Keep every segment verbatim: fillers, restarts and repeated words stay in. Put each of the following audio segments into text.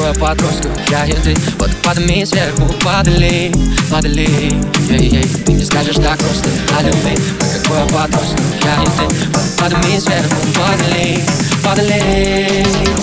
двое подростков, я и ты, водопадами сверху падали, падали. Ей-ей, ты не скажешь так просто о любви. Мы как двое подростков, я и ты, водопадами сверху падали, падали.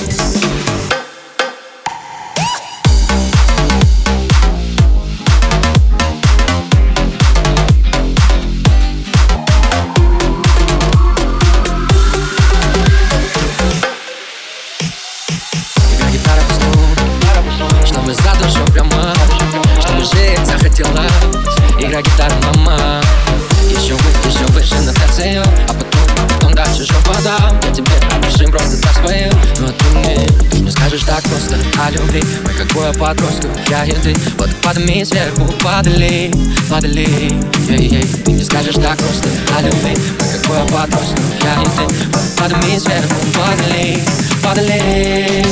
Чтобы за душу прямо, чтобы жить захотелось. Игра гитара, мама. Еще выше, еще выше на терцию. А потом, а потом дальше шепотом. Я тебе опишем просто так свою. Но ты мне, ты не скажешь так просто о любви. Мы как двое подростков, я и ты, водопадами сверху падали, падали. Ей-ей, ты не скажешь так просто о любви. Мы как двое подростков, я и ты, водопадами сверху падали, падали.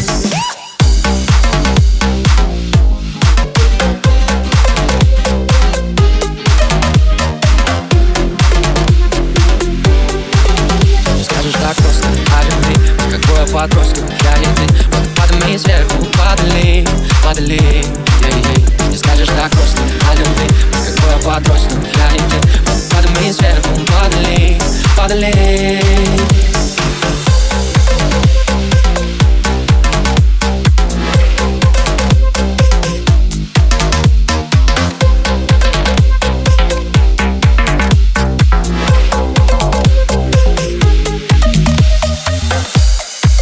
Так просто о любви. Мы как двое подростков, я и ты, водопадами сверху падали, падали. Ей-ей, не скажешь так просто о любви. Мы как двое подростков, я и ты, водопадами сверху падали, падали.